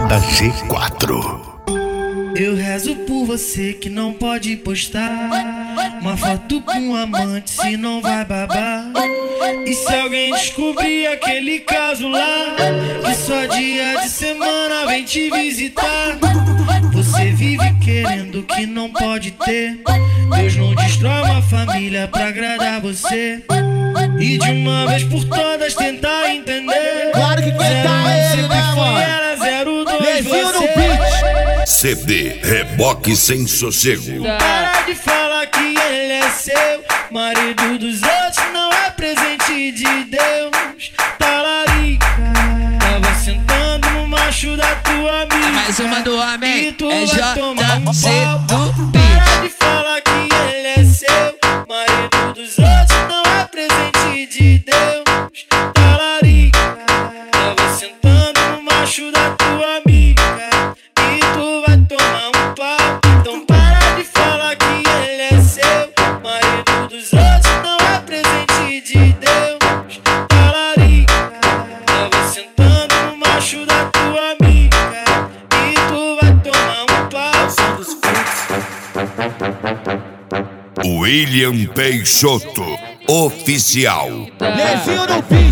da G4. Eu rezo por você que não pode postar uma foto com um amante, se não vai babar. E se alguém descobrir aquele caso lá, que só dia de semana vem te visitar. Você vive querendo que não pode ter. Deus não destrói uma família pra agradar você. E de uma vez por todas tentar entender. Claro que aguentar ele, né, mano? 02 você. CD Reboque Sem Sossego. Para de falar que ele é seu. Marido dos outros não é presente de Deus. Talarica, tava sentando no macho da tua amiga. Mais uma do homem, E tu é vai tomar um JC pau. do Para de falar que ele é seu. Marido dos outros não é presente de Deus. Talarica, tava sentando no macho da tua amiga. E tu vai tomar um pau. Então para de falar que ele é seu. Marido dos outros não é presente de Deus. Talarica, tava sentando no macho da tua amiga. E tu vai tomar um pau. William Peixoto, oficial. Levinho no beat.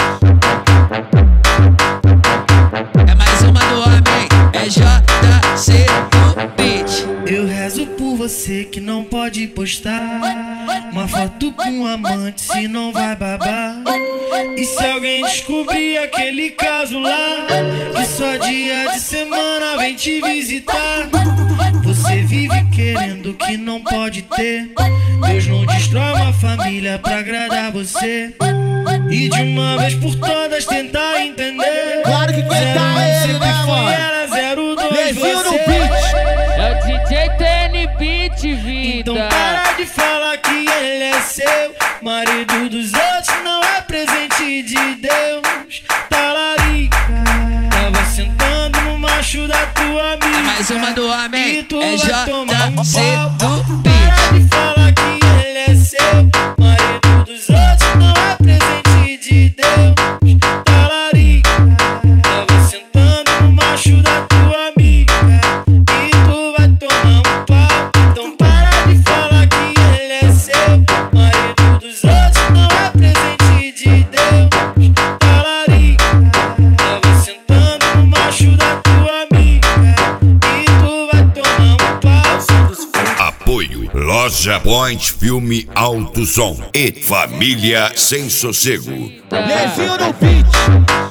É mais uma do homem, é JC do beat. Eu rezo por você que não pode postar uma foto com um amante, se não vai babar. E se alguém descobrir aquele caso lá, que só dia de semana vem te visitar. Você vive querendo que não pode ter. Deus não destrói uma família pra agradar você. E de uma vez por todas tentar entender. Claro que aguentar ele, né, mano? 02 Levinho no você. beat. É o DJ TN Beat, vida. Então para de falar que ele é seu. Marido dos outros não é presente de Deus. Talarica, tava sentando no macho da tua amiga. Mais uma do homem, E tu é vai tomar um JC pau. do Para beat. de falar que ele é seu. Marido dos outros não é presente de Deus. Talarica, tava sentando no macho da tua amiga. E tu vai tomar um pau. Então para de falar que ele é seu. Marido dos outros não é presente de Deus. Talarica, tava sentando no macho da tua amiga. E tu vai tomar um pau. Apoio Loja Point Filme Alto Som e Família Sem Sossego. Levinho no beat.